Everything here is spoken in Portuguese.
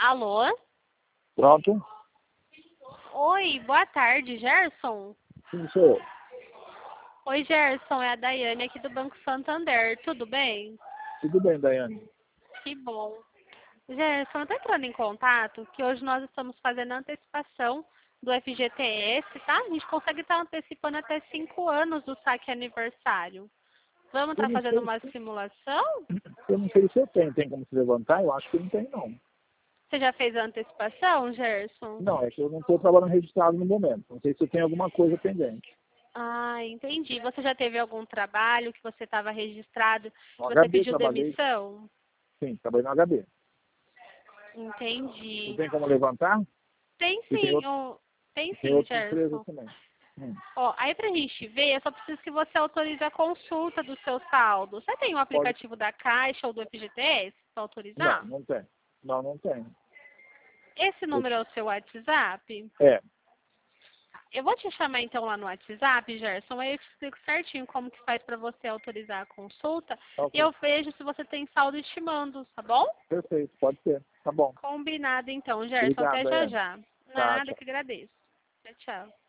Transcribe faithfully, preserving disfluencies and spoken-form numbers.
Alô? Pronto? Oi, boa tarde, Gerson. Sim, sou eu. Oi, Gerson, é a Daiane aqui do Banco Santander. Tudo bem? Tudo bem, Daiane? Que bom. Gerson, eu tô entrando em contato que hoje nós estamos fazendo a antecipação do F G T S, tá? A gente consegue estar antecipando até cinco anos do saque aniversário. Vamos Eu estar não fazendo sei uma se, simulação? eu não sei se eu tenho. Tem como se levantar? Eu acho que não tem, não. Você já fez a antecipação, Gerson? Não, é que eu não estou trabalhando registrado no momento. Não sei se eu tenho alguma coisa pendente. Ah, entendi. Você já teve algum trabalho que você estava registrado, No que você H B pediu trabalhei. demissão? Sim, trabalhei no H B. Não Entendi. tem como levantar? Tem E tem, sim, outro, um, tem tem sim, outras empresas Gerson. também. Hum. Ó, aí pra gente ver, eu só preciso que você autorize a consulta do seu saldo. Você tem o Pode... aplicativo da Caixa ou do F G T S para Não, autorizar? não tem. Não, não tem. Esse Eu- número é o seu WhatsApp? É, Eu vou te chamar então lá no WhatsApp, Gerson, aí eu te explico certinho como que faz para você autorizar a consulta e ok. eu vejo se você tem saldo e te mando, tá bom? Perfeito, pode ser. Tá bom. Combinado então, Gerson. Obrigado, Até já Daiane. já. Tá, Nada tchau. que agradeço. Tchau, tchau.